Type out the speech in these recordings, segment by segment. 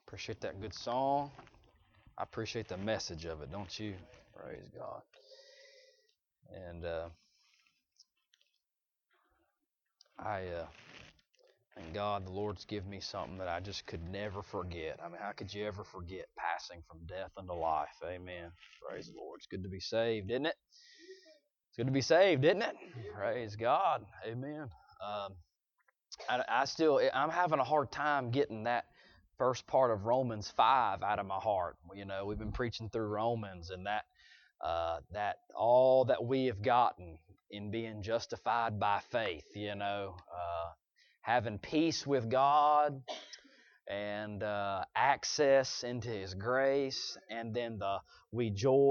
Appreciate that good song. I appreciate the message of it, don't you? Praise God. And I thank God the Lord's given me something that I just could never forget. I mean, how could you ever forget passing from death unto life? Amen. Praise the Lord. It's good to be saved, isn't it? It's good to be saved, isn't it? Praise God. Amen. I'm having a hard time getting that first part of Romans 5 out of my heart. You know, we've been preaching through Romans, and that all that we have gotten in being justified by faith, having peace with God and access into His grace, and then we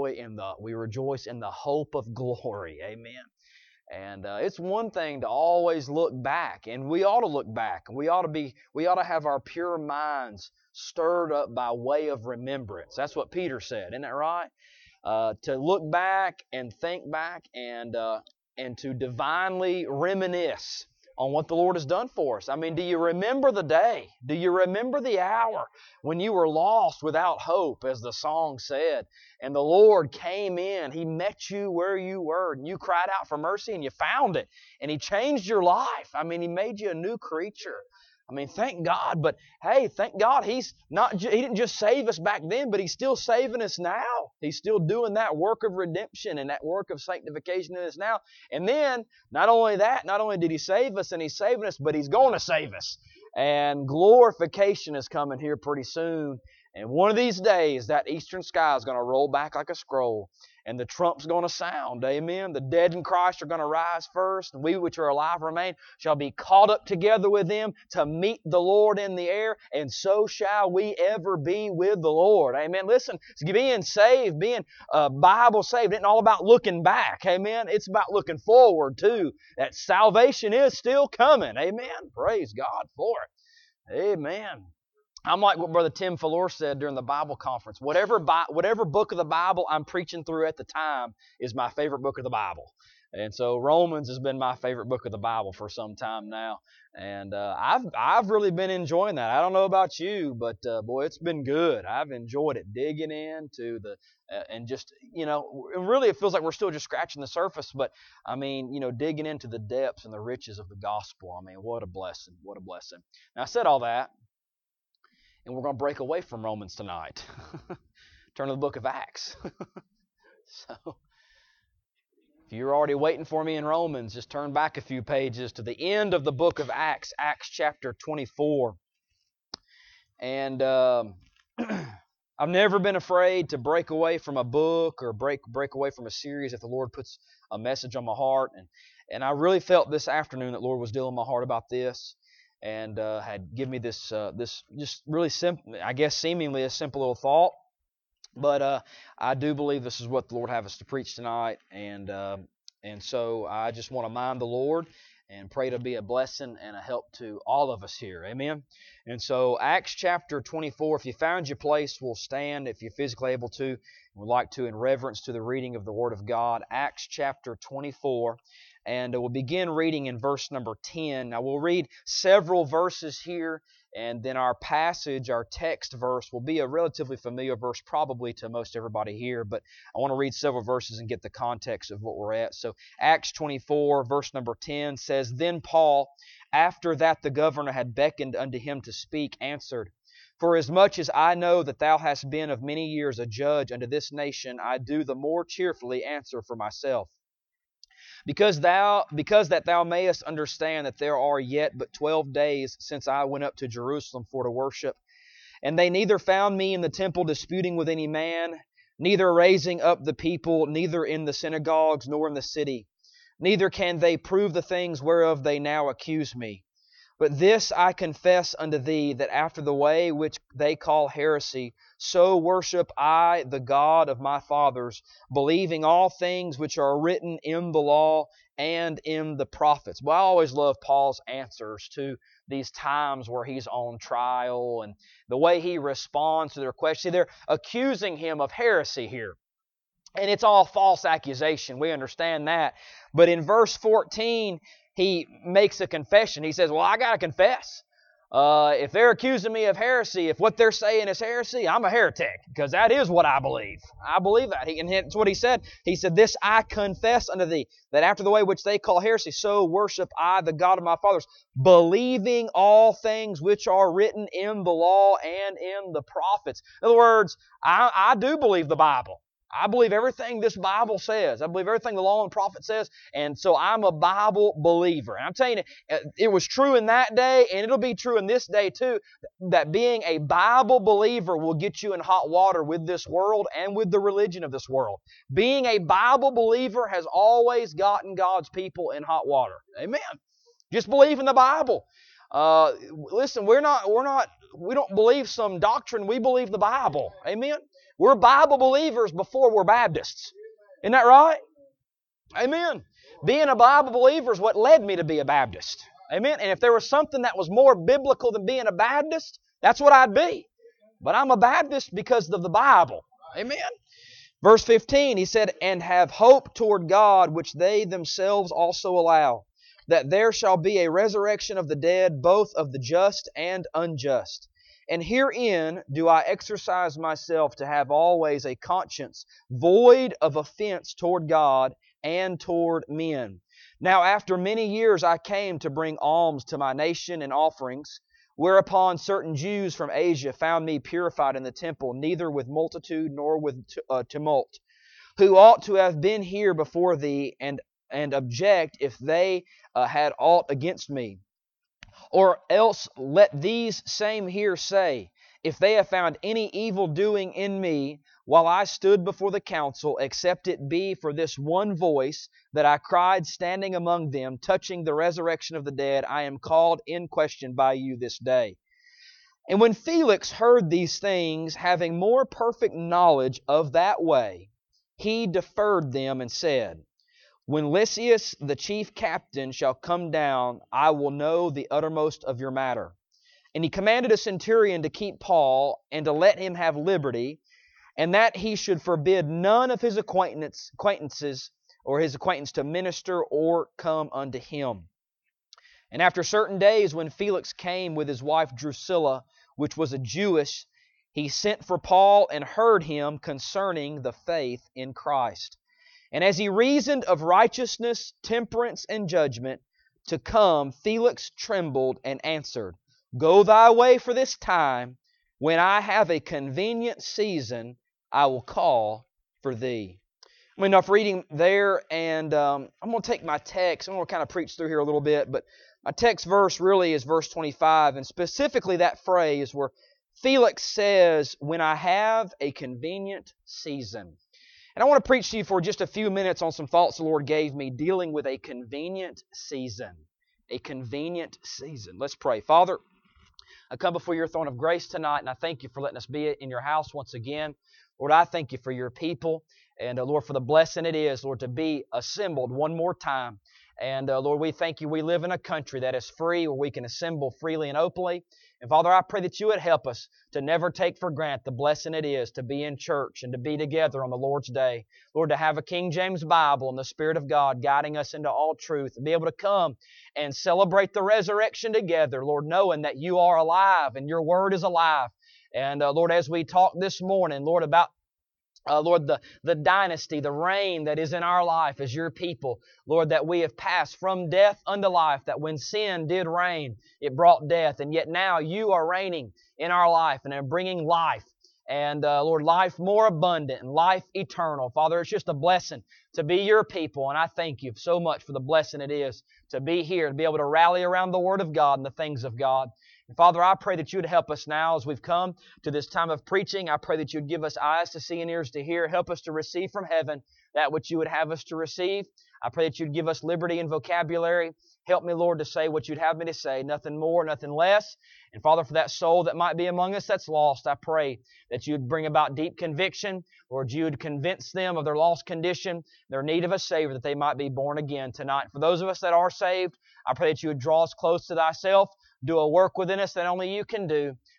rejoice in the hope of glory. Amen. And it's one thing to always look back, and we ought to look back. We ought to have our pure minds stirred up by way of remembrance. That's what Peter said, isn't that right? To look back and think back and to divinely reminisce on what the Lord has done for us. I mean, do you remember the day? Do you remember the hour when you were lost without hope, as the song said, and the Lord came in, He met you where you were, and you cried out for mercy, and you found it, and He changed your life. I mean, He made you a new creature. I mean, thank God, but hey, thank God He didn't just save us back then, but He's still saving us now. He's still doing that work of redemption and that work of sanctification in us now. And then, not only did He save us and He's saving us, but He's going to save us. And glorification is coming here pretty soon. And one of these days, that eastern sky is going to roll back like a scroll. And the trump's going to sound. Amen. The dead in Christ are going to rise first. And we which are alive remain shall be caught up together with them to meet the Lord in the air. And so shall we ever be with the Lord. Amen. Listen, being saved, being Bible saved, isn't all about looking back. Amen. It's about looking forward too. That salvation is still coming. Amen. Praise God for it. Amen. I'm like what Brother Tim Fuller said during the Bible conference. Whatever book of the Bible I'm preaching through at the time is my favorite book of the Bible. And so Romans has been my favorite book of the Bible for some time now. And I've really been enjoying that. I don't know about you, but boy, it's been good. I've enjoyed it, digging into and just, really it feels like we're still just scratching the surface. But, I mean, digging into the depths and the riches of the gospel. I mean, what a blessing. What a blessing. Now, I said all that. And we're going to break away from Romans tonight. Turn to the book of Acts. So, if you're already waiting for me in Romans, just turn back a few pages to the end of the book of Acts, Acts chapter 24. And I've never been afraid to break away from a book or break away from a series if the Lord puts a message on my heart. And I really felt this afternoon that the Lord was dealing with my heart about this. And had given me this just really simple, I guess seemingly a simple little thought. But I do believe this is what the Lord has us to preach tonight. And so I just want to mind the Lord and pray to be a blessing and a help to all of us here. Amen. And so Acts chapter 24, if you found your place, we'll stand if you're physically able to. And would like to in reverence to the reading of the Word of God. Acts chapter 24. And we'll begin reading in verse number 10. Now, we'll read several verses here, and then our passage, our text verse, will be a relatively familiar verse probably to most everybody here, but I want to read several verses and get the context of what we're at. So, Acts 24, verse number 10 says, Then Paul, after that the governor had beckoned unto him to speak, answered, Forasmuch as I know that thou hast been of many years a judge unto this nation, I do the more cheerfully answer for myself. Because that thou mayest understand that there are yet but 12 days since I went up to Jerusalem for to worship, and they neither found me in the temple disputing with any man, neither raising up the people, neither in the synagogues nor in the city. Neither can they prove the things whereof they now accuse me. But this I confess unto thee, that after the way which they call heresy, so worship I the God of my fathers, believing all things which are written in the law and in the prophets. Well, I always love Paul's answers to these times where he's on trial and the way he responds to their questions. See, they're accusing him of heresy here. And it's all false accusation. We understand that. But in verse 14, he makes a confession. He says, well, I got to confess. If they're accusing me of heresy, if what they're saying is heresy, I'm a heretic, because that is what I believe. I believe that. And that's what he said. He said, "This I confess unto thee, that after the way which they call heresy, so worship I the God of my fathers, believing all things which are written in the law and in the prophets." In other words, I do believe the Bible. I believe everything this Bible says. I believe everything the law and prophet says, and so I'm a Bible believer. And I'm telling you, it was true in that day, and it'll be true in this day too, that being a Bible believer will get you in hot water with this world and with the religion of this world. Being a Bible believer has always gotten God's people in hot water. Amen. Just believe in the Bible. Listen, we don't believe some doctrine. We believe the Bible. Amen. We're Bible believers before we're Baptists. Isn't that right? Amen. Being a Bible believer is what led me to be a Baptist. Amen. And if there was something that was more biblical than being a Baptist, that's what I'd be. But I'm a Baptist because of the Bible. Amen. Verse 15, he said, "And have hope toward God, which they themselves also allow, that there shall be a resurrection of the dead, both of the just and unjust. And herein do I exercise myself to have always a conscience void of offense toward God and toward men. Now after many years I came to bring alms to my nation and offerings, whereupon certain Jews from Asia found me purified in the temple, neither with multitude nor with tumult, who ought to have been here before thee, and object if they had aught against me. Or else let these same here say, if they have found any evil doing in me while I stood before the council, except it be for this one voice that I cried standing among them, touching the resurrection of the dead, I am called in question by you this day." And when Felix heard these things, having more perfect knowledge of that way, he deferred them and said, "When Lysias the chief captain shall come down, I will know the uttermost of your matter." And he commanded a centurion to keep Paul, and to let him have liberty, and that he should forbid none of his acquaintances or his acquaintance to minister or come unto him. And after certain days, when Felix came with his wife Drusilla, which was a Jewess, he sent for Paul and heard him concerning the faith in Christ. And as he reasoned of righteousness, temperance, and judgment to come, Felix trembled and answered, "Go thy way for this time. When I have a convenient season, I will call for thee." I'm enough reading there, and I'm going to take my text. I'm going to kind of preach through here a little bit, but my text verse really is verse 25, and specifically that phrase where Felix says, "When I have a convenient season." And I want to preach to you for just a few minutes on some thoughts the Lord gave me dealing with a convenient season. A convenient season. Let's pray. Father, I come before your throne of grace tonight, and I thank you for letting us be in your house once again. Lord, I thank you for your people, and Lord, for the blessing it is, Lord, to be assembled one more time. And Lord, we thank you we live in a country that is free, where we can assemble freely and openly. And Father, I pray that you would help us to never take for granted the blessing it is to be in church and to be together on the Lord's day. Lord, to have a King James Bible and the Spirit of God guiding us into all truth, and be able to come and celebrate the resurrection together, Lord, knowing that you are alive and your word is alive. And Lord, as we talk this morning, Lord, about Lord, the dynasty, the reign that is in our life as your people, Lord, that we have passed from death unto life, that when sin did reign, it brought death, and yet now you are reigning in our life and are bringing life, and Lord, life more abundant and life eternal. Father, it's just a blessing to be your people, and I thank you so much for the blessing it is to be here, to be able to rally around the Word of God and the things of God. And Father, I pray that you would help us now as we've come to this time of preaching. I pray that you would give us eyes to see and ears to hear. Help us to receive from heaven that which you would have us to receive. I pray that you'd give us liberty and vocabulary. Help me, Lord, to say what you'd have me to say, nothing more, nothing less. And Father, for that soul that might be among us that's lost, I pray that you'd bring about deep conviction. Lord, you would convince them of their lost condition, their need of a Savior, that they might be born again tonight. For those of us that are saved, I pray that you would draw us close to thyself. Do a work within us that only you can do.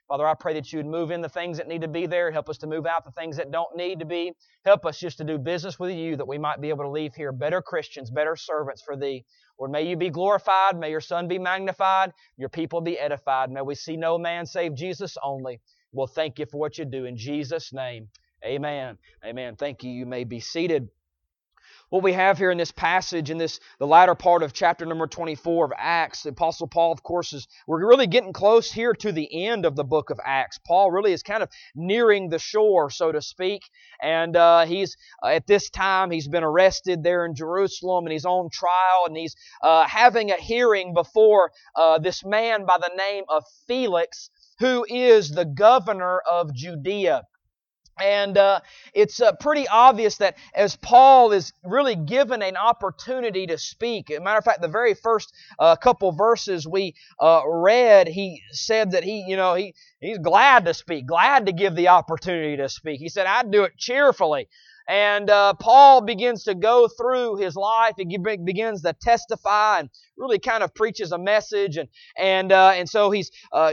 Father, I pray that you would move in the things that need to be there. Help us to move out the things that don't need to be. Help us just to do business with you, that we might be able to leave here better Christians, better servants for thee. Lord, may you be glorified. May your Son be magnified. Your people be edified. May we see no man save Jesus only. We'll thank you for what you do. In Jesus' name, amen. Amen. Thank you. You may be seated. What we have here in this passage, in the latter part of chapter number 24 of Acts, the Apostle Paul, of course, we're really getting close here to the end of the book of Acts. Paul really is kind of nearing the shore, so to speak, and he's at this time, he's been arrested there in Jerusalem, and he's on trial, and he's having a hearing before this man by the name of Felix, who is the governor of Judea. And it's pretty obvious that as Paul is really given an opportunity to speak, as a matter of fact, the very first couple verses we read, he said that he's glad to speak, glad to give the opportunity to speak. He said, I'd do it cheerfully. And Paul begins to go through his life. He begins to testify and really kind of preaches a message. And so he's,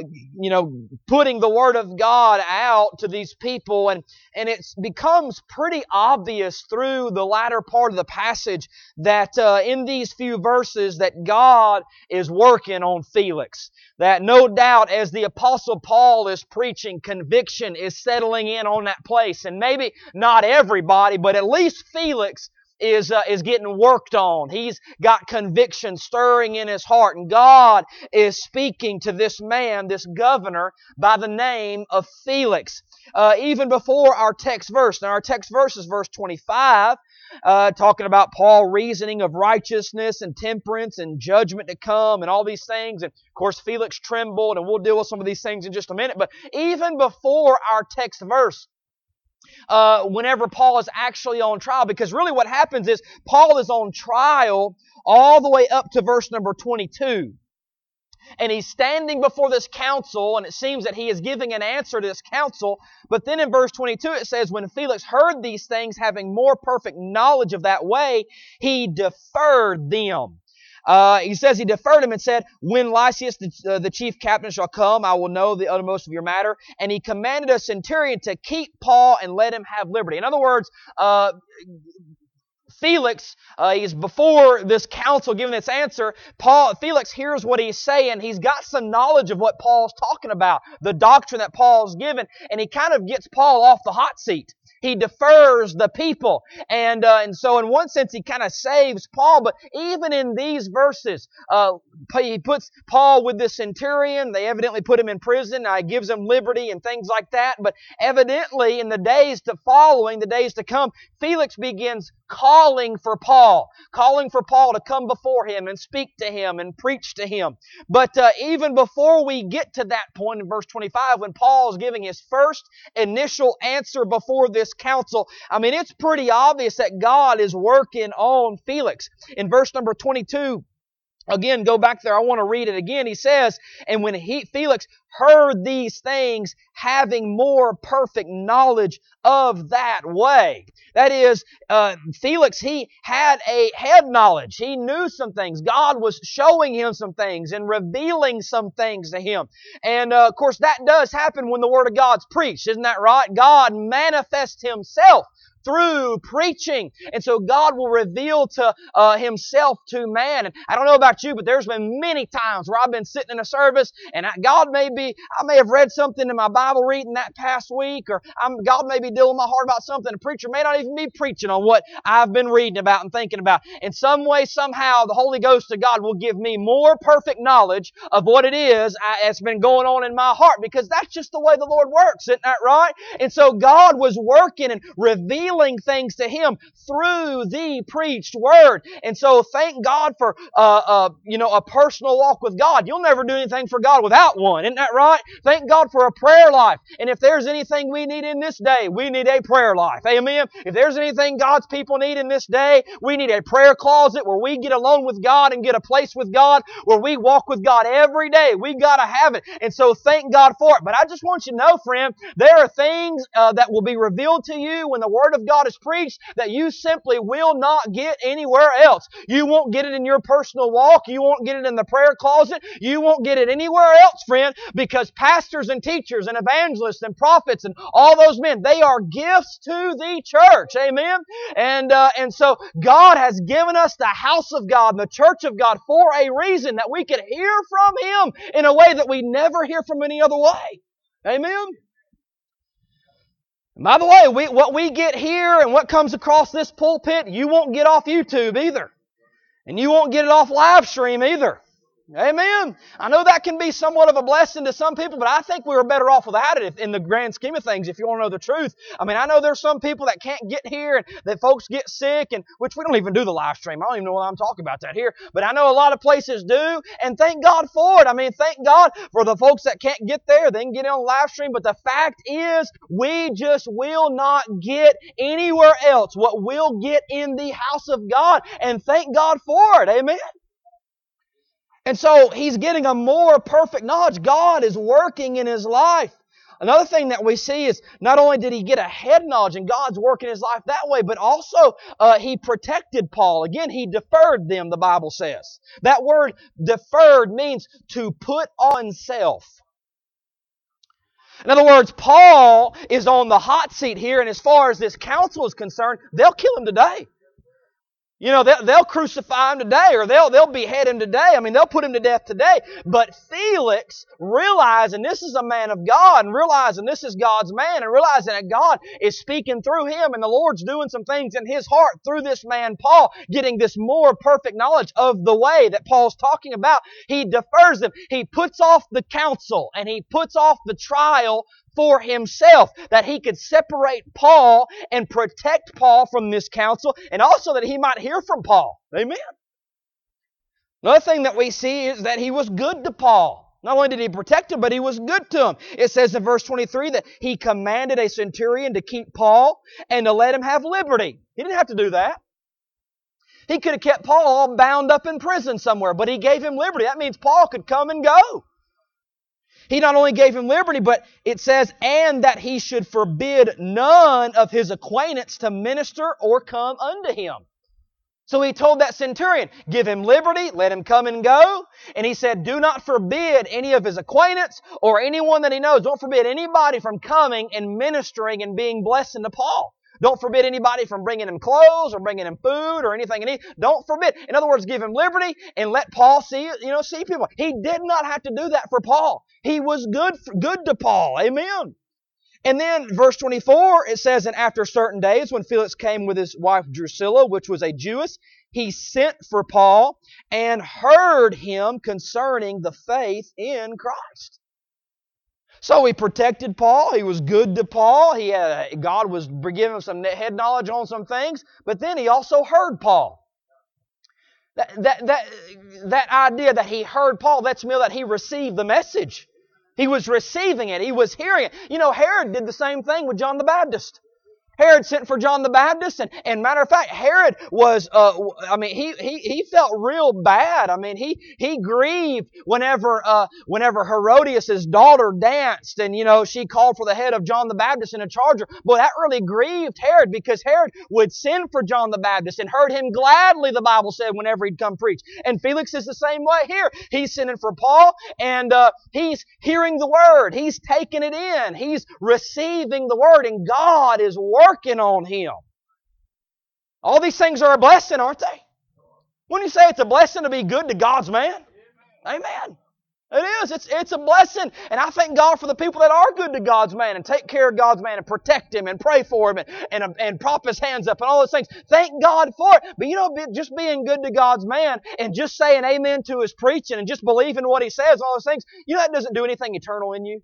putting the Word of God out to these people. And it becomes pretty obvious through the latter part of the passage that in these few verses that God is working on Felix. That no doubt as the Apostle Paul is preaching, conviction is settling in on that place. And maybe not everybody, but at least Felix is getting worked on. He's got conviction stirring in his heart. And God is speaking to this man, this governor, by the name of Felix. Even before our text verse. Now our text verse is verse 25. Talking about Paul reasoning of righteousness and temperance and judgment to come and all these things. And of course Felix trembled, and we'll deal with some of these things in just a minute. But even before our text verse, whenever Paul is actually on trial, because really what happens is Paul is on trial all the way up to verse number 22. And he's standing before this council, and it seems that he is giving an answer to this council. But then in verse 22 it says, when Felix heard these things, having more perfect knowledge of that way, he deferred them. He says he deferred him and said, when Lysias, the chief captain, shall come, I will know the uttermost of your matter. And he commanded a centurion to keep Paul and let him have liberty. In other words, Felix, he's before this council giving this answer. Felix hears what he's saying. He's got some knowledge of what Paul's talking about, the doctrine that Paul's given, and he kind of gets Paul off the hot seat. He defers the people. And so in one sense, he kind of saves Paul. But even in these verses, he puts Paul with the centurion. They evidently put him in prison. He gives him liberty and things like that. But evidently, in the days to come, Felix begins calling for Paul to come before him and speak to him and preach to him. But even before we get to that point in verse 25, when Paul is giving his first initial answer before this council, it's pretty obvious that God is working on Felix. In verse number 22, again, go back there. I want to read it again. He says, and when Felix heard these things, having more perfect knowledge of that way. That is, Felix, he had a head knowledge. He knew some things. God was showing him some things and revealing some things to him. And, of course, that does happen when the Word of God's preached. Isn't that right? God manifests Himself through preaching. And so God will reveal to Himself to man. And I don't know about you, but there's been many times where I've been sitting in a service and I may have read something in my Bible reading that past week, or God may be dealing my heart about something. The preacher may not even be preaching on what I've been reading about and thinking about. In some way, somehow, the Holy Ghost of God will give me more perfect knowledge of what it is that's been going on in my heart, because that's just the way the Lord works. Isn't that right? And so God was working and revealing things to him through the preached Word. And so thank God for a personal walk with God. You'll never do anything for God without one. Isn't that right? Thank God for a prayer life. And if there's anything we need in this day, we need a prayer life. Amen? If there's anything God's people need in this day, we need a prayer closet where we get alone with God and get a place with God where we walk with God every day. We've got to have it. And so thank God for it. But I just want you to know, friend, there are things that will be revealed to you when the Word of of God is preached that you simply will not get anywhere else. You won't get it in your personal walk. You won't get it in the prayer closet. You won't get it anywhere else, friend, because pastors and teachers and evangelists and prophets and all those men, they are gifts to the church. Amen? And so God has given us the house of God and the church of God for a reason, that we could hear from Him in a way that we never hear from any other way. Amen? By the way, what we get here and what comes across this pulpit, you won't get off YouTube either. And you won't get it off live stream either. Amen. I know that can be somewhat of a blessing to some people, but I think we were better off without it in the grand scheme of things, if you want to know the truth. I mean, I know there's some people that can't get here and that folks get sick, and which we don't even do the live stream. I don't even know why I'm talking about that here, but I know a lot of places do, and thank God for it. I mean, thank God for the folks that can't get there. They can get on the live stream, but the fact is, we just will not get anywhere else what we'll get in the house of God, and thank God for it. Amen. And so he's getting a more perfect knowledge. God is working in his life. Another thing that we see is not only did he get a head knowledge and God's working his life that way, but also he protected Paul. Again, he deferred them, the Bible says. That word deferred means to put on self. In other words, Paul is on the hot seat here, and as far as this council is concerned, they'll kill him today. You know, they'll crucify him today, or they'll behead him today. I mean, they'll put him to death today. But Felix, realizing this is a man of God, and realizing this is God's man, and realizing that God is speaking through him, and the Lord's doing some things in his heart through this man Paul, getting this more perfect knowledge of the way that Paul's talking about, he defers them. He puts off the counsel, and he puts off the trial for himself, that he could separate Paul and protect Paul from this counsel, and also that he might hear from Paul. Amen. Another thing that we see is that he was good to Paul. Not only did he protect him, but he was good to him. It says in verse 23 that he commanded a centurion to keep Paul and to let him have liberty. He didn't have to do that. He could have kept Paul all bound up in prison somewhere, but he gave him liberty. That means Paul could come and go. He not only gave him liberty, but it says, and that he should forbid none of his acquaintance to minister or come unto him. So he told that centurion, give him liberty, let him come and go. And he said, do not forbid any of his acquaintance or anyone that he knows. Don't forbid anybody from coming and ministering and being blessing to Paul. Don't forbid anybody from bringing him clothes or bringing him food or anything he needs. Don't forbid. In other words, give him liberty and let Paul see people. He did not have to do that for Paul. He was good to Paul. Amen. And then verse 24, it says, and after certain days, when Felix came with his wife Drusilla, which was a Jewess, he sent for Paul and heard him concerning the faith in Christ. So he protected Paul. He was good to Paul. God was giving him some head knowledge on some things. But then he also heard Paul. That idea that he heard Paul lets me know that he received the message. He was receiving it. He was hearing it. You know, Herod did the same thing with John the Baptist. Herod sent for John the Baptist, and matter of fact, Herod was, he felt real bad. I mean, he grieved whenever Herodias' daughter danced, and, she called for the head of John the Baptist in a charger. Boy, that really grieved Herod, because Herod would send for John the Baptist and heard him gladly, the Bible said, whenever he'd come preach. And Felix is the same way here. He's sending for Paul, and he's hearing the Word. He's taking it in. He's receiving the Word, and God is working on him. All these things are a blessing, aren't they? Wouldn't you say it's a blessing to be good to God's man? Amen. It is. It's a blessing. And I thank God for the people that are good to God's man and take care of God's man and protect him and pray for him and prop his hands up and all those things. Thank God for it. But just being good to God's man and just saying amen to his preaching and just believing what he says, all those things, that doesn't do anything eternal in you.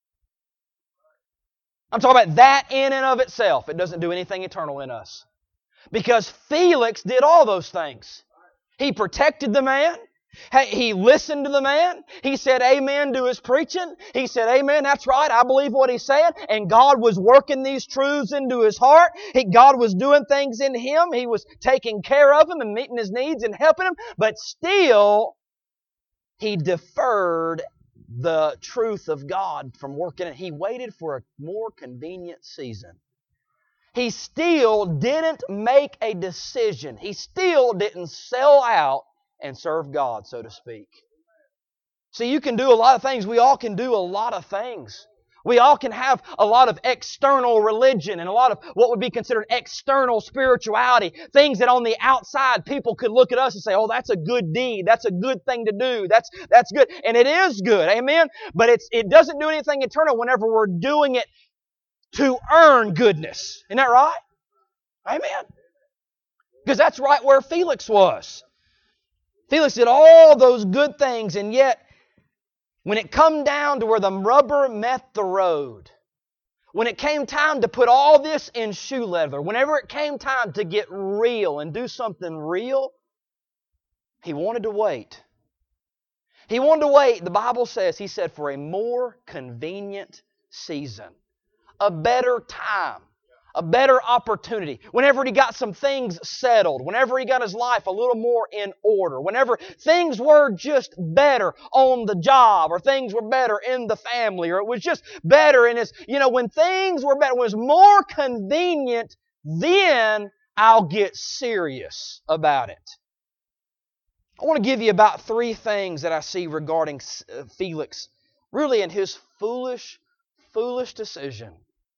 I'm talking about that in and of itself. It doesn't do anything eternal in us. Because Felix did all those things. He protected the man. He listened to the man. He said amen to his preaching. He said, amen, that's right, I believe what he's saying. And God was working these truths into his heart. God was doing things in him. He was taking care of him and meeting his needs and helping him. But still, he deferred the truth of God from working it. He waited for a more convenient season. He still didn't make a decision. He still didn't sell out and serve God, so to speak. See, you can do a lot of things. We all can do a lot of things. We all can have a lot of external religion and a lot of what would be considered external spirituality. Things that on the outside people could look at us and say, oh, that's a good deed. That's a good thing to do. That's good. And it is good. Amen? But it doesn't do anything internal whenever we're doing it to earn goodness. Isn't that right? Amen? Because that's right where Felix was. Felix did all those good things, and yet when it come down to where the rubber met the road, when it came time to put all this in shoe leather, whenever it came time to get real and do something real, he wanted to wait. He wanted to wait, the Bible says, he said, for a more convenient season, a better time, a better opportunity. Whenever he got some things settled, whenever he got his life a little more in order, whenever things were just better on the job, or things were better in the family, or it was just better in his, when things were better, when it was more convenient, then I'll get serious about it. I want to give you about 3 things that I see regarding Felix, really in his foolish decision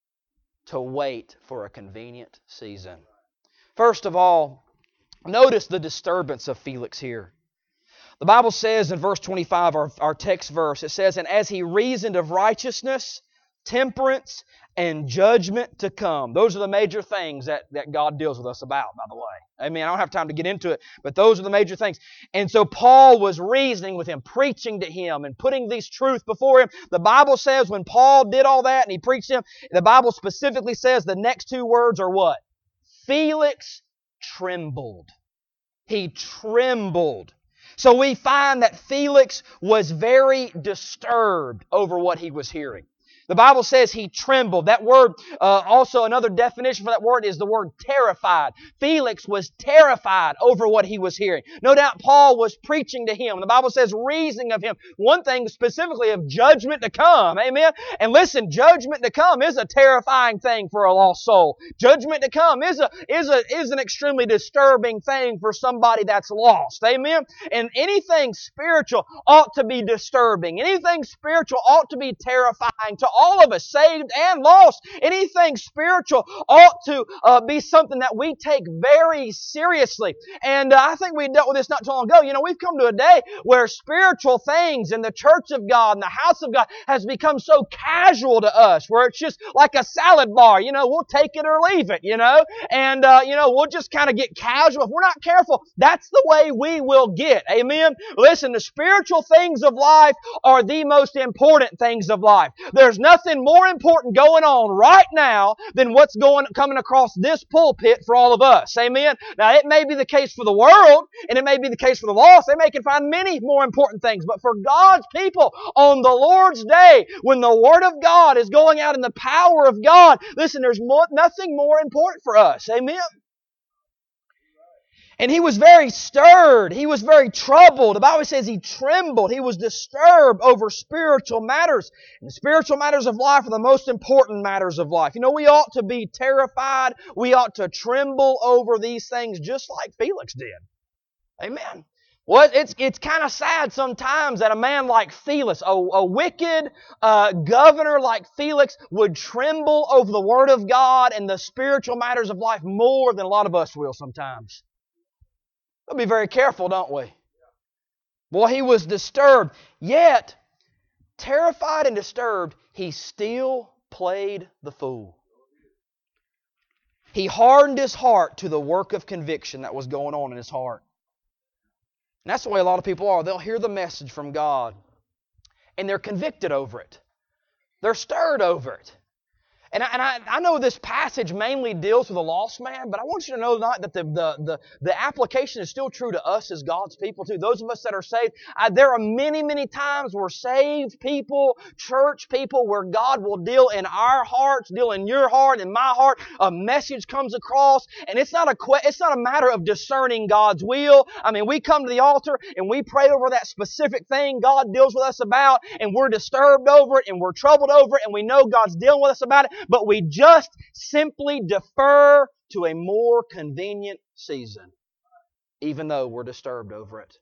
to wait for a convenient season. First of all, notice the disturbance of Felix here. The Bible says in verse 25, our text verse, it says, and as he reasoned of righteousness, temperance, and judgment to come. Those are the major things that God deals with us about, by the way. Amen. I don't have time to get into it, but those are the major things. And so Paul was reasoning with him, preaching to him, and putting these truths before him. The Bible says when Paul did all that and he preached him, the Bible specifically says the next 2 words are what? Felix trembled. He trembled. So we find that Felix was very disturbed over what he was hearing. The Bible says he trembled. That word, also another definition for that word is the word terrified. Felix was terrified over what he was hearing. No doubt Paul was preaching to him. The Bible says reasoning of him. One thing specifically of judgment to come. Amen? And listen, judgment to come is a terrifying thing for a lost soul. Judgment to come is an extremely disturbing thing for somebody that's lost. Amen? And anything spiritual ought to be disturbing. Anything spiritual ought to be terrifying to all of us, saved and lost. Anything spiritual ought to be something that we take very seriously. And I think we dealt with this not too long ago. We've come to a day where spiritual things in the church of God and the house of God has become so casual to us, where it's just like a salad bar. We'll take it or leave it, and we'll just kind of get casual. If we're not careful, that's the way we will get. Amen? Listen, the spiritual things of life are the most important things of life. There's nothing more important going on right now than what's coming across this pulpit for all of us. Amen? Now, it may be the case for the world, and it may be the case for the lost. They may can find many more important things. But for God's people on the Lord's day, when the Word of God is going out in the power of God, listen, there's nothing more important for us. Amen? And he was very stirred. He was very troubled. The Bible says he trembled. He was disturbed over spiritual matters. And the spiritual matters of life are the most important matters of life. We ought to be terrified. We ought to tremble over these things just like Felix did. Amen. Well, it's kind of sad sometimes that a man like Felix, a wicked governor like Felix, would tremble over the Word of God and the spiritual matters of life more than a lot of us will sometimes. We'll be very careful, don't we? Boy, he was disturbed. Yet, terrified and disturbed, he still played the fool. He hardened his heart to the work of conviction that was going on in his heart. And that's the way a lot of people are. They'll hear the message from God, and they're convicted over it. They're stirred over it. And I know this passage mainly deals with a lost man, but I want you to know tonight that the application is still true to us as God's people too. Those of us that are saved, there are many, many times where saved people, church people, where God will deal in our hearts, deal in your heart, in my heart. A message comes across, and it's not a matter of discerning God's will. We come to the altar and we pray over that specific thing God deals with us about, and we're disturbed over it, and we're troubled over it, and we know God's dealing with us about it. but we just simply defer to a more convenient season, even though we're disturbed over it.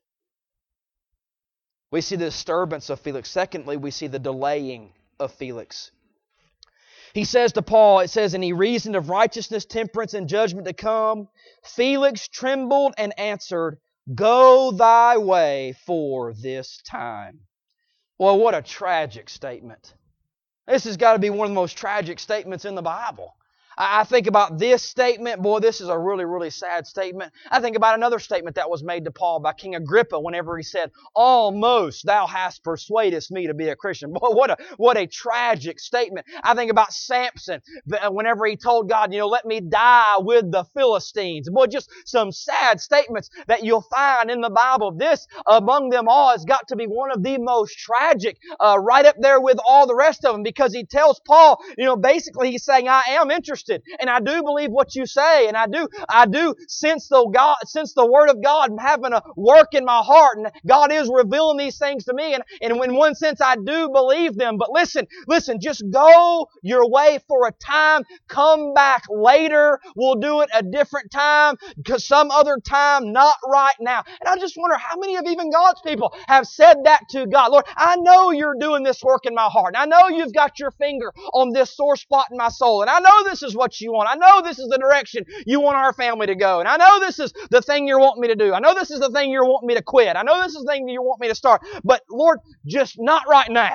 We see the disturbance of Felix. Secondly, we see the delaying of Felix. He says to Paul, it says, and he reasoned of righteousness, temperance, and judgment to come. Felix trembled and answered, go thy way for this time. Well, what a tragic statement. This has got to be one of the most tragic statements in the Bible. I think about this statement. Boy, this is a really, really sad statement. I think about another statement that was made to Paul by King Agrippa whenever he said, almost thou hast persuaded me to be a Christian. Boy, what a tragic statement. I think about Samson whenever he told God, let me die with the Philistines. Boy, just some sad statements that you'll find in the Bible. This, among them all, has got to be one of the most tragic, right up there with all the rest of them, because he tells Paul, basically he's saying, I am interested. And I do believe what you say, and I do sense the Word of God having a work in my heart, and God is revealing these things to me, and in one sense I do believe them. But listen, just go your way for a time, come back later, we'll do it a different time, because some other time, not right now. And I just wonder how many of even God's people have said that to God. Lord, I know you're doing this work in my heart, and I know you've got your finger on this sore spot in my soul, and I know this is what you want. I know this is the direction you want our family to go. And I know this is the thing you're wanting me to do. I know this is the thing you're wanting me to quit. I know this is the thing you want me to start. But Lord, just not right now.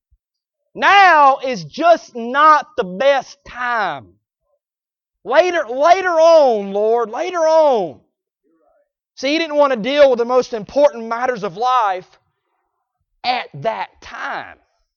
Now is just not the best time. Later on, Lord, later on. See, He didn't want to deal with the most important matters of life at that time.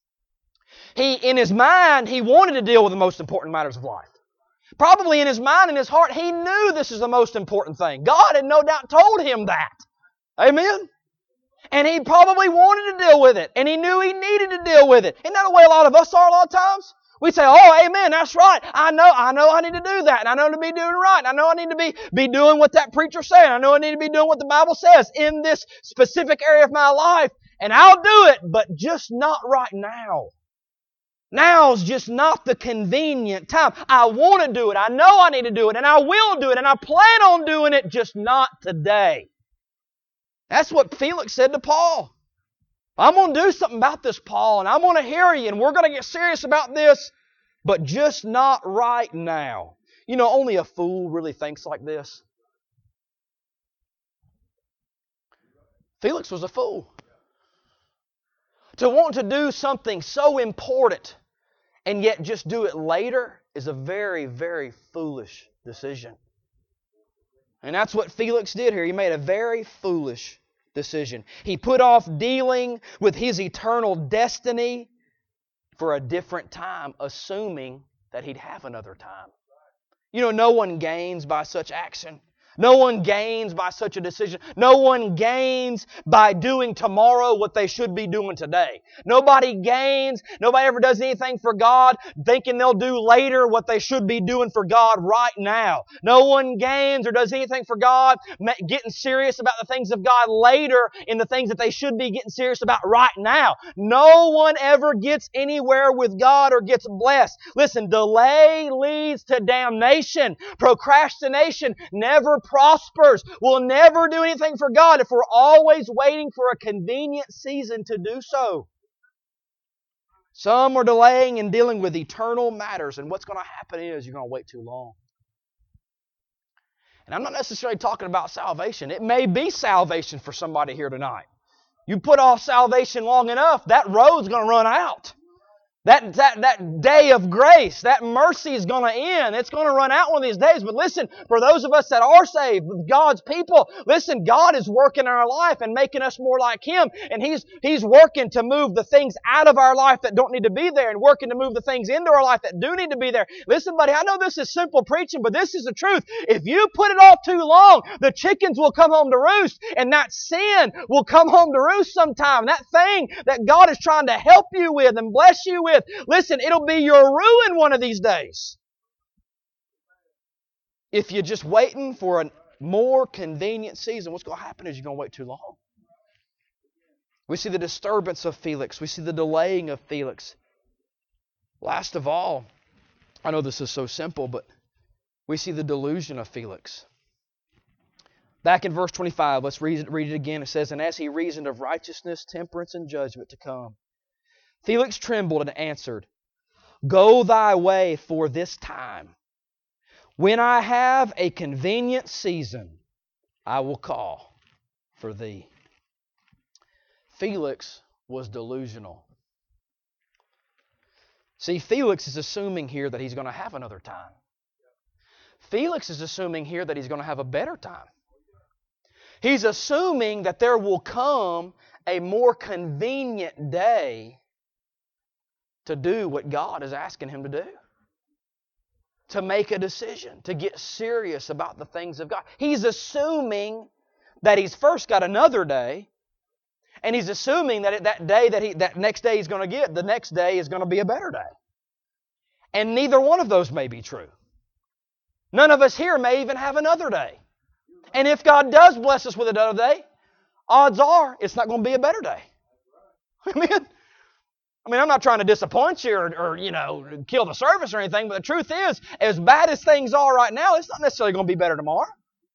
In his mind, he wanted to deal with the most important matters of life. Probably in his mind and his heart, he knew this is the most important thing. God had no doubt told him that. Amen? And he probably wanted to deal with it. And he knew he needed to deal with it. Isn't that the way a lot of us are a lot of times? We say, oh, amen, that's right. I know I need to do that. And I know to be doing right. I know I need to be doing what that preacher's saying. I know I need to be doing what the Bible says in this specific area of my life. And I'll do it, but just not right now. Now's just not the convenient time. I want to do it. I know I need to do it. And I will do it. And I plan on doing it, just not today. That's what Felix said to Paul. I'm going to do something about this, Paul. And I'm going to hear you. And we're going to get serious about this. But just not right now. Only a fool really thinks like this. Felix was a fool. To want to do something so important and yet just do it later is a very, very foolish decision. And that's what Felix did here. He made a very foolish decision. He put off dealing with his eternal destiny for a different time, assuming that he'd have another time. No one gains by such action. No one gains by such a decision. No one gains by doing tomorrow what they should be doing today. Nobody gains. Nobody ever does anything for God thinking they'll do later what they should be doing for God right now. No one gains or does anything for God getting serious about the things of God later in the things that they should be getting serious about right now. No one ever gets anywhere with God or gets blessed. Listen, delay leads to damnation. Procrastination never prospers. We'll never do anything for God if we're always waiting for a convenient season to do so. Some are delaying and dealing with eternal matters, and what's going to happen is you're going to wait too long. And I'm not necessarily talking about salvation. It may be salvation for somebody here tonight. You put off salvation long enough, that road's going to run out. That day of grace, that mercy is going to end. It's going to run out one of these days. But listen, for those of us that are saved, God's people, listen, God is working in our life and making us more like Him. And He's working to move the things out of our life that don't need to be there and working to move the things into our life that do need to be there. Listen, buddy, I know this is simple preaching, but this is the truth. If you put it off too long, the chickens will come home to roost, and that sin will come home to roost sometime. That thing that God is trying to help you with and bless you with, listen, it'll be your ruin one of these days. If you're just waiting for a more convenient season, what's going to happen is you're going to wait too long. We see the disturbance of Felix. We see the delaying of Felix. Last of all, I know this is so simple, but we see the delusion of Felix. Back in verse 25, let's read it again. It says, "And as he reasoned of righteousness, temperance, and judgment to come, Felix trembled and answered, Go thy way for this time. When I have a convenient season, I will call for thee." Felix was delusional. See, Felix is assuming here that he's going to have another time. Felix is assuming here that he's going to have a better time. He's assuming that there will come a more convenient day to do what God is asking him to do. To make a decision, to get serious about the things of God. He's assuming that he's first got another day, and he's assuming that that next day he's going to get, the next day is going to be a better day. And neither one of those may be true. None of us here may even have another day. And if God does bless us with another day, odds are it's not going to be a better day. Amen? I mean, I'm not trying to disappoint you or kill the service or anything, but the truth is, as bad as things are right now, it's not necessarily going to be better tomorrow.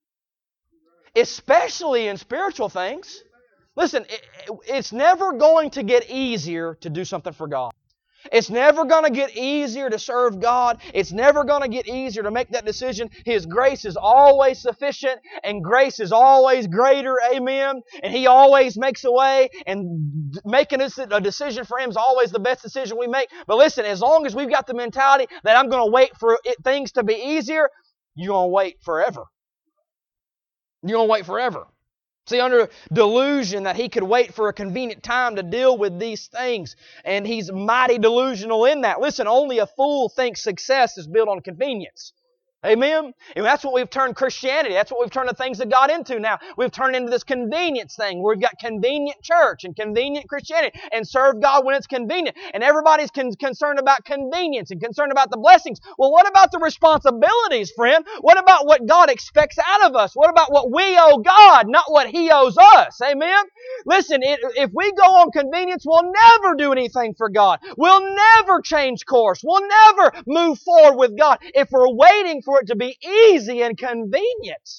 Especially in spiritual things. Listen, it's never going to get easier to do something for God. It's never going to get easier to serve God. It's never going to get easier to make that decision. His grace is always sufficient, and grace is always greater. Amen. And He always makes a way, and making a decision for Him is always the best decision we make. But listen, as long as we've got the mentality that I'm going to wait for things to be easier, you're going to wait forever. You're going to wait forever. See, under delusion that he could wait for a convenient time to deal with these things. And he's mighty delusional in that. Listen, only a fool thinks success is built on convenience. Amen? And that's what we've turned Christianity. That's what we've turned the things of God into now. We've turned into this convenience thing where we've got convenient church and convenient Christianity and serve God when it's convenient. And everybody's concerned about convenience and concerned about the blessings. Well, what about the responsibilities, friend? What about what God expects out of us? What about what we owe God, not what He owes us? Amen? Listen, if we go on convenience, we'll never do anything for God. We'll never change course. We'll never move forward with God if we're waiting for it to be easy and convenient.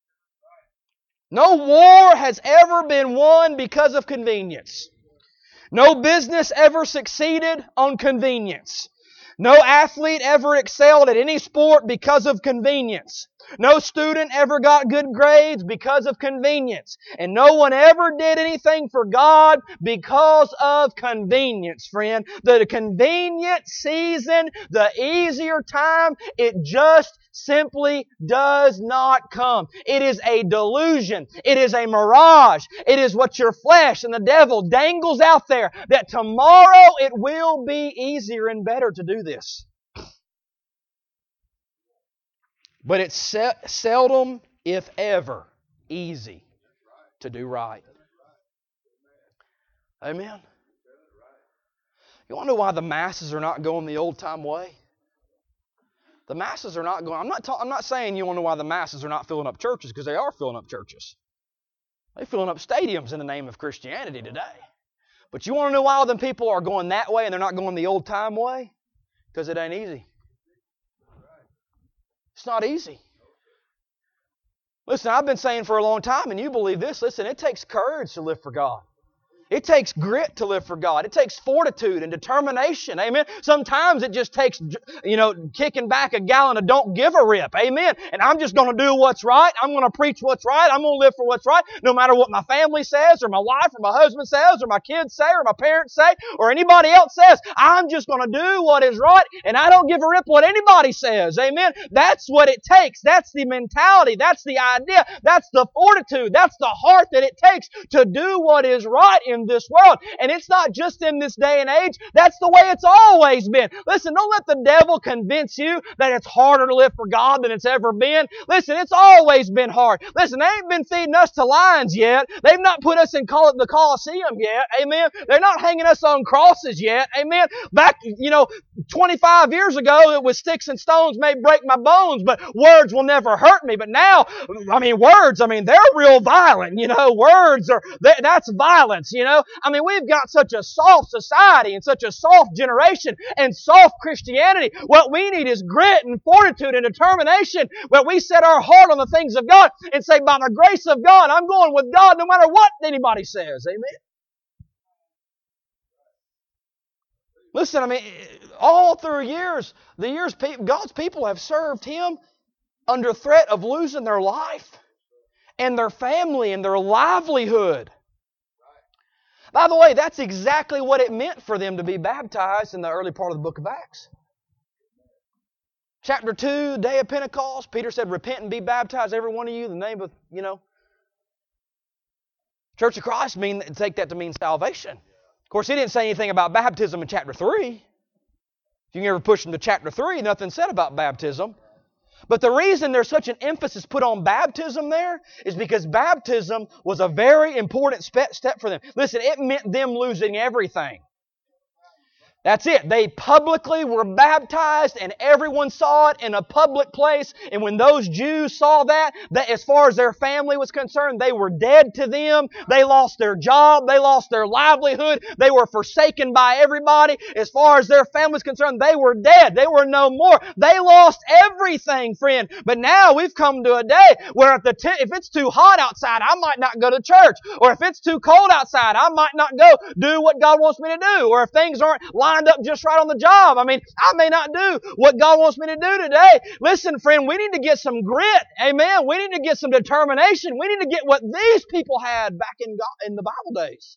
No war has ever been won because of convenience. No business ever succeeded on convenience. No athlete ever excelled at any sport because of convenience. No student ever got good grades because of convenience. And no one ever did anything for God because of convenience, friend. The convenient season, the easier time, it just simply does not come. It is a delusion. It is a mirage. It is what your flesh and the devil dangles out there, that tomorrow it will be easier and better to do this. But it's seldom, if ever, easy to do right. Amen? You want to know why the masses are not going the old-time way? The masses are not going... I'm not saying you want to know why the masses are not filling up churches, because they are filling up churches. They're filling up stadiums in the name of Christianity today. But you want to know why all them people are going that way and they're not going the old-time way? Because it ain't easy. It's not easy. Listen, I've been saying for a long time, and you believe this, listen, it takes courage to live for God. It takes grit to live for God. It takes fortitude and determination. Amen. Sometimes it just takes, kicking back a gallon of don't give a rip. Amen. And I'm just going to do what's right. I'm going to preach what's right. I'm going to live for what's right. No matter what my family says or my wife or my husband says or my kids say or my parents say or anybody else says. I'm just going to do what is right, and I don't give a rip what anybody says. Amen. That's what it takes. That's the mentality. That's the idea. That's the fortitude. That's the heart that it takes to do what is right in this world. And it's not just in this day and age. That's the way it's always been. Listen, don't let the devil convince you that it's harder to live for God than it's ever been. Listen, it's always been hard. Listen, they ain't been feeding us to lions yet. They've not put us in the Colosseum yet. Amen. They're not hanging us on crosses yet. Amen. Back, 25 years ago, it was sticks and stones may break my bones, but words will never hurt me. But now, words, they're real violent. Words that's violence. know? I mean, we've got such a soft society and such a soft generation and soft Christianity. What we need is grit and fortitude and determination where we set our heart on the things of God and say, by the grace of God, I'm going with God no matter what anybody says. Amen? Listen, I mean, all through the years God's people have served Him under threat of losing their life and their family and their livelihood. By the way, that's exactly what it meant for them to be baptized in the early part of the book of Acts. Chapter 2, the day of Pentecost, Peter said, repent and be baptized, every one of you, in the name of, Church of Christ, take that to mean salvation. Of course, he didn't say anything about baptism in chapter 3. If you can ever push them to chapter 3, nothing said about baptism. But the reason there's such an emphasis put on baptism there is because baptism was a very important step for them. Listen, it meant them losing everything. That's it. They publicly were baptized and everyone saw it in a public place. And when those Jews saw that as far as their family was concerned, they were dead to them. They lost their job. They lost their livelihood. They were forsaken by everybody. As far as their family was concerned, they were dead. They were no more. They lost everything, friend. But now we've come to a day where if it's too hot outside, I might not go to church. Or if it's too cold outside, I might not go do what God wants me to do. Or if things aren't lined up just right on the job, I may not do what God wants me to do today. Listen, friend, we need to get some grit. Amen. We need to get some determination. We need to get what these people had back in the Bible days.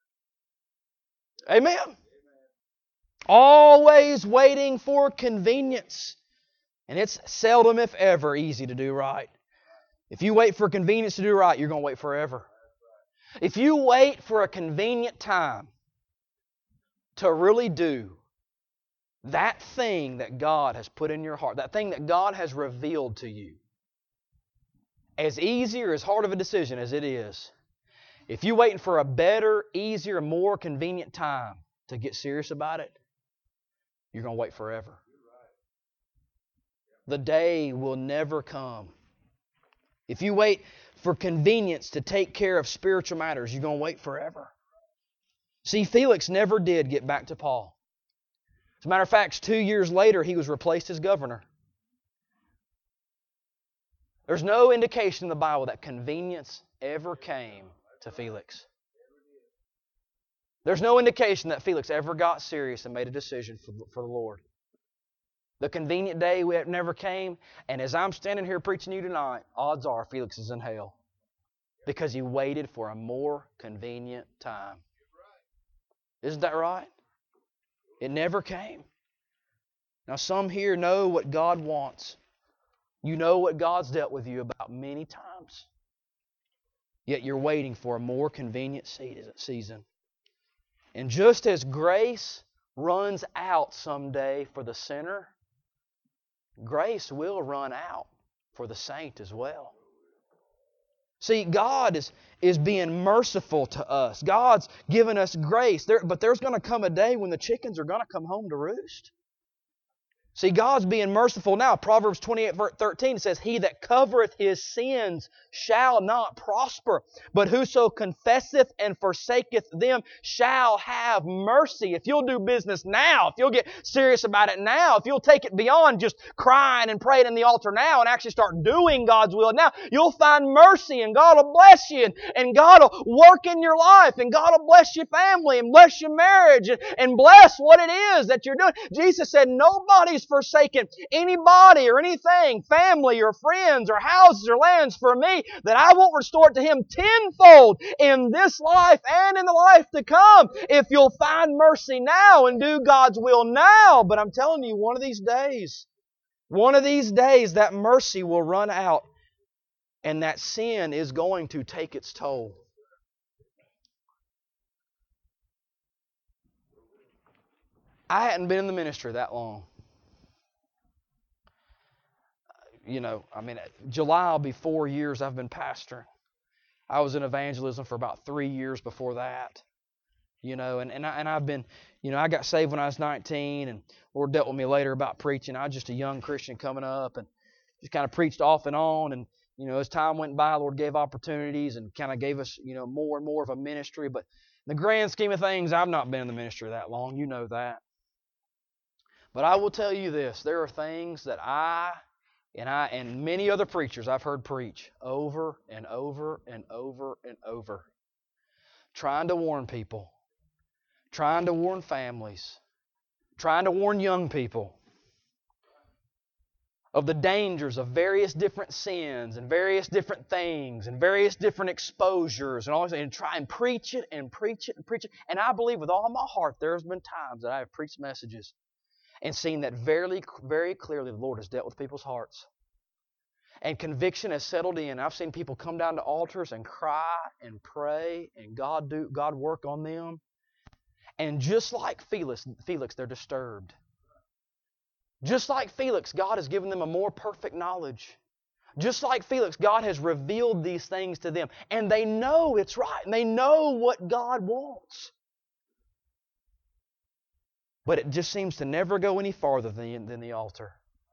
Amen. Always waiting for convenience. And it's seldom, if ever, easy to do right. If you wait for convenience to do right, you're going to wait forever. If you wait for a convenient time to really do that thing that God has put in your heart, that thing that God has revealed to you, as easy or as hard of a decision as it is, if you're waiting for a better, easier, more convenient time to get serious about it, you're going to wait forever. The day will never come. If you wait for convenience to take care of spiritual matters, you're going to wait forever. See, Felix never did get back to Paul. As a matter of fact, 2 years later, he was replaced as governor. There's no indication in the Bible that convenience ever came to Felix. There's no indication that Felix ever got serious and made a decision for the Lord. The convenient day never came, and as I'm standing here preaching to you tonight, odds are Felix is in hell because he waited for a more convenient time. Isn't that right? It never came. Now some here know what God wants. You know what God's dealt with you about many times. Yet you're waiting for a more convenient season. And just as grace runs out someday for the sinner, grace will run out for the saint as well. See, God is being merciful to us. God's given us grace. But there's going to come a day when the chickens are going to come home to roost. See, God's being merciful now. Proverbs 28:13 says, He that covereth his sins shall not prosper, but whoso confesseth and forsaketh them shall have mercy. If you'll do business now, if you'll get serious about it now, if you'll take it beyond just crying and praying in the altar now and actually start doing God's will now, you'll find mercy and God will bless you and God will work in your life and God will bless your family and bless your marriage and bless what it is that you're doing. Jesus said nobody's forsaken anybody or anything, family or friends or houses or lands for me, that I won't restore it to him tenfold in this life and in the life to come if you'll find mercy now and do God's will now. But I'm telling you, one of these days, that mercy will run out and that sin is going to take its toll. I hadn't been in the ministry that long. July will be 4 years I've been pastoring. I was in evangelism for about 3 years before that. And I've been, I got saved when I was 19, and Lord dealt with me later about preaching. I was just a young Christian coming up and just kind of preached off and on. And As time went by, the Lord gave opportunities and kind of gave us, more and more of a ministry. But in the grand scheme of things, I've not been in the ministry that long. You know that. But I will tell you this. There are things that I and many other preachers I've heard preach over and over and over and over, trying to warn people, trying to warn families, trying to warn young people of the dangers of various different sins and various different things and various different exposures and all that, and try and preach it and preach it and preach it. And I believe with all my heart there's been times that I have preached messages and seen that very, very clearly the Lord has dealt with people's hearts. And conviction has settled in. I've seen people come down to altars and cry and pray and God work on them. And just like Felix, they're disturbed. Just like Felix, God has given them a more perfect knowledge. Just like Felix, God has revealed these things to them. And they know it's right. And they know what God wants. But it just seems to never go any farther than the altar.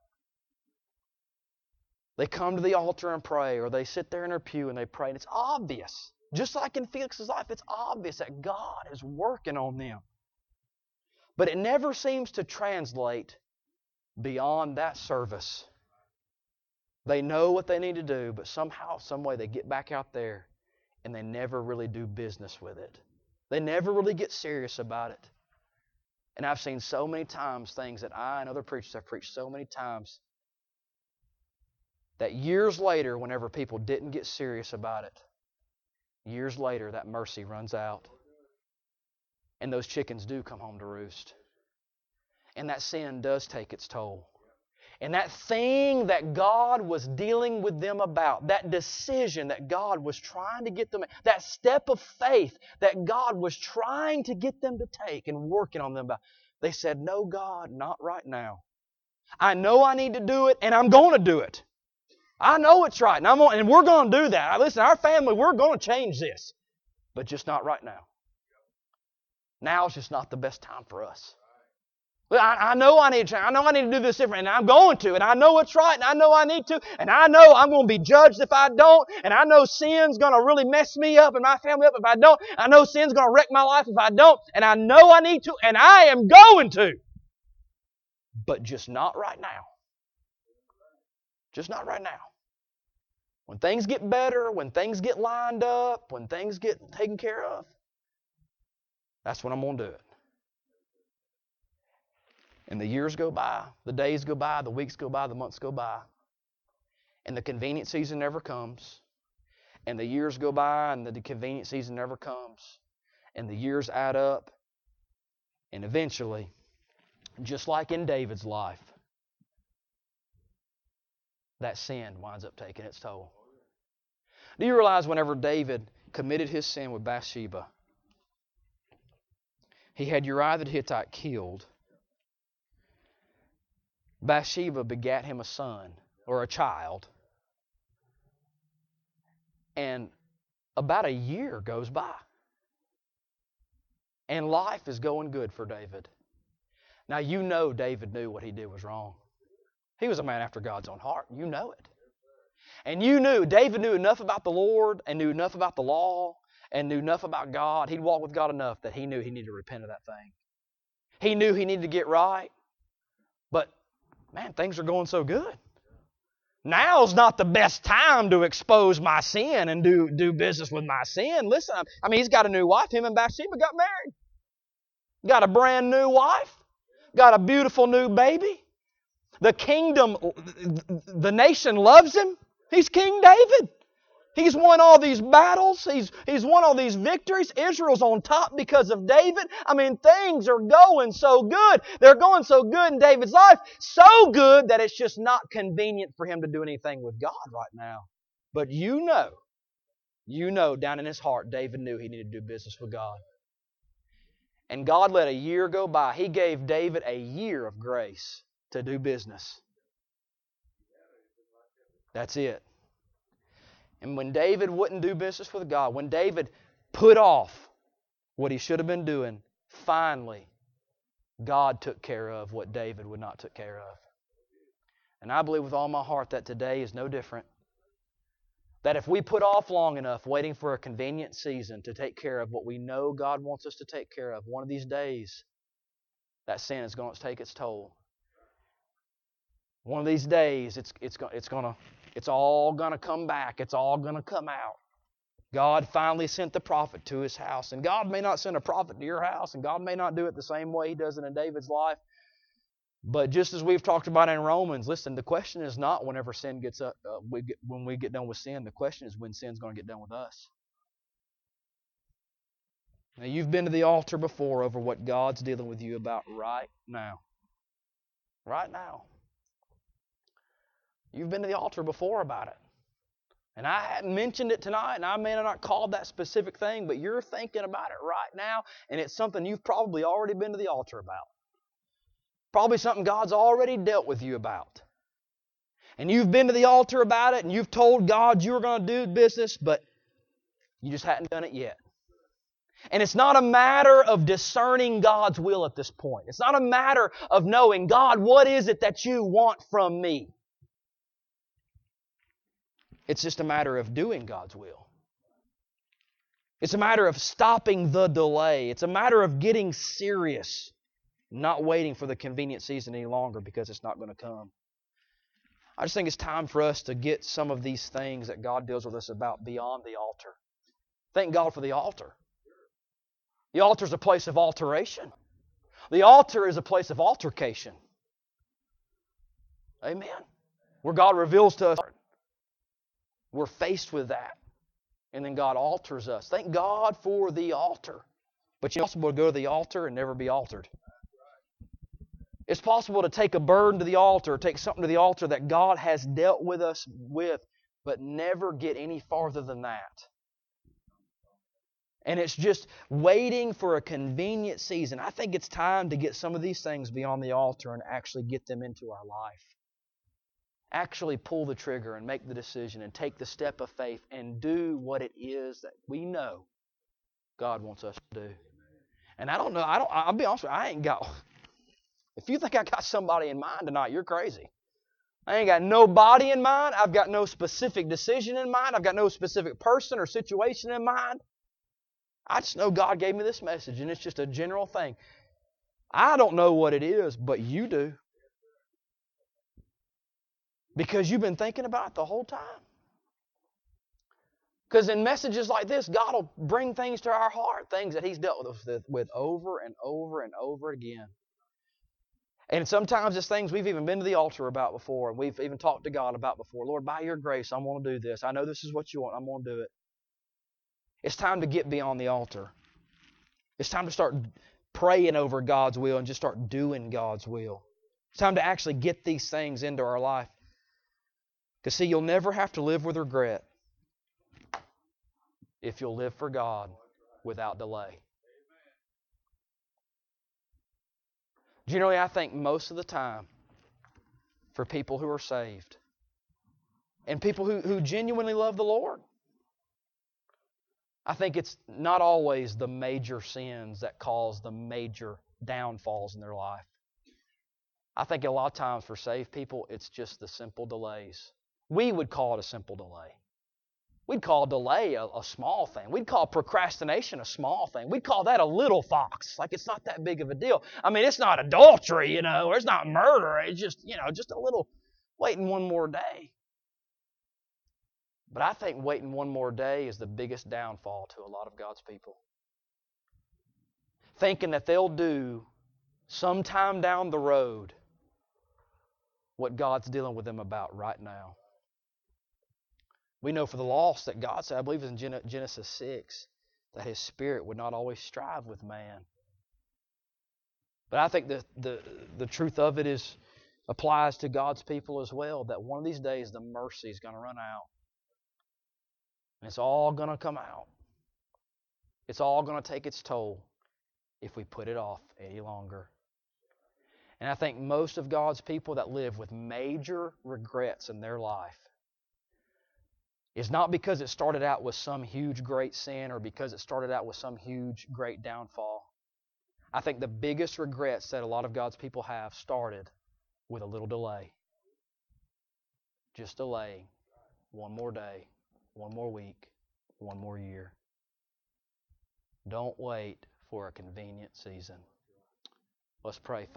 They come to the altar and pray, or they sit there in their pew and they pray, and it's obvious. Just like in Felix's life, it's obvious that God is working on them. But it never seems to translate beyond that service. They know what they need to do, but somehow, some way they get back out there and they never really do business with it. They never really get serious about it. And I've seen so many times things that I and other preachers have preached so many times that years later, whenever people didn't get serious about it, years later that mercy runs out. And those chickens do come home to roost. And that sin does take its toll. And that thing that God was dealing with them about, that decision that God was trying to get them, that step of faith that God was trying to get them to take and working on them about, they said, no, God, not right now. I know I need to do it, and I'm going to do it. I know it's right, and we're going to do that. Listen, our family, we're going to change this, but just not right now. Now is just not the best time for us. I know I need to change. I know I need to do this different, and I'm going to, and I know it's right, and I know I need to, and I know I'm going to be judged if I don't, and I know sin's going to really mess me up and my family up if I don't. I know sin's going to wreck my life if I don't, and I know I need to, and I am going to. But just not right now. Just not right now. When things get better, when things get lined up, when things get taken care of, that's when I'm going to do it. And the years go by, the days go by, the weeks go by, the months go by. And the convenient season never comes. And the years go by and the convenient season never comes. And the years add up. And eventually, just like in David's life, that sin winds up taking its toll. Do you realize whenever David committed his sin with Bathsheba, he had Uriah the Hittite killed. Bathsheba begat him a son, or a child. And about a year goes by. And life is going good for David. Now you know David knew what he did was wrong. He was a man after God's own heart. You know it. And you knew, David knew enough about the Lord and knew enough about the law and knew enough about God. He'd walked with God enough that he knew he needed to repent of that thing. He knew he needed to get right. But man, things are going so good. Now's not the best time to expose my sin and do business with my sin. Listen, I mean, he's got a new wife. Him and Bathsheba got married. Got a brand new wife. Got a beautiful new baby. The kingdom, the nation loves him. He's King David. He's won all these battles. He's won all these victories. Israel's on top because of David. I mean, things are going so good. They're going so good in David's life. So good that it's just not convenient for him to do anything with God right now. But you know down in his heart, David knew he needed to do business with God. And God let a year go by. He gave David a year of grace to do business. That's it. And when David wouldn't do business with God, when David put off what he should have been doing, finally, God took care of what David would not take care of. And I believe with all my heart that today is no different. That if we put off long enough waiting for a convenient season to take care of what we know God wants us to take care of, one of these days, that sin is going to take its toll. One of these days, it's all going to come back. It's all going to come out. God finally sent the prophet to his house. And God may not send a prophet to your house, and God may not do it the same way He does it in David's life. But just as we've talked about in Romans, listen, the question is not whenever sin gets up, when we get done with sin. The question is when sin's going to get done with us. Now, you've been to the altar before over what God's dealing with you about right now. Right now. You've been to the altar before about it. And I hadn't mentioned it tonight, and I may have not called that specific thing, but you're thinking about it right now, and it's something you've probably already been to the altar about. Probably something God's already dealt with you about. And you've been to the altar about it, and you've told God you were going to do business, but you just hadn't done it yet. And it's not a matter of discerning God's will at this point. It's not a matter of knowing, God, what is it that you want from me? It's just a matter of doing God's will. It's a matter of stopping the delay. It's a matter of getting serious, not waiting for the convenient season any longer because it's not going to come. I just think it's time for us to get some of these things that God deals with us about beyond the altar. Thank God for the altar. The altar is a place of alteration. The altar is a place of altercation. Amen. Where God reveals to us, we're faced with that. And then God alters us. Thank God for the altar. But it's possible to go to the altar and never be altered. It's possible to take a burden to the altar, take something to the altar that God has dealt with us with, but never get any farther than that. And it's just waiting for a convenient season. I think it's time to get some of these things beyond the altar and actually get them into our life. Actually pull the trigger and make the decision and take the step of faith and do what it is that we know God wants us to do. And I don't know, I'll be honest with you, I ain't got... If you think I got somebody in mind tonight, you're crazy. I ain't got nobody in mind. I've got no specific decision in mind. I've got no specific person or situation in mind. I just know God gave me this message, and it's just a general thing. I don't know what it is, but you do. Because you've been thinking about it the whole time. Because in messages like this, God will bring things to our heart, things that He's dealt with over and over and over again. And sometimes it's things we've even been to the altar about before, and we've even talked to God about before. Lord, by Your grace, I want to do this. I know this is what You want. I'm going to do it. It's time to get beyond the altar. It's time to start praying over God's will and just start doing God's will. It's time to actually get these things into our life. Because see, you'll never have to live with regret if you'll live for God without delay. Generally, I think most of the time, for people who are saved and people who genuinely love the Lord, I think it's not always the major sins that cause the major downfalls in their life. I think a lot of times for saved people, it's just the simple delays. We would call it a simple delay. We'd call delay a small thing. We'd call procrastination a small thing. We'd call that a little fox. Like it's not that big of a deal. I mean, it's not adultery, or it's not murder. It's just, just a little waiting one more day. But I think waiting one more day is the biggest downfall to a lot of God's people. Thinking that they'll do sometime down the road what God's dealing with them about right now. We know for the lost that God said, I believe it's in Genesis 6, that His Spirit would not always strive with man. But I think the truth of it applies to God's people as well, that one of these days the mercy is going to run out. And it's all going to come out. It's all going to take its toll if we put it off any longer. And I think most of God's people that live with major regrets in their life is not because it started out with some huge great sin or because it started out with some huge great downfall. I think the biggest regrets that a lot of God's people have started with a little delay. Just delaying one more day. one more week, one more year. Don't wait for a convenient season. Let's pray.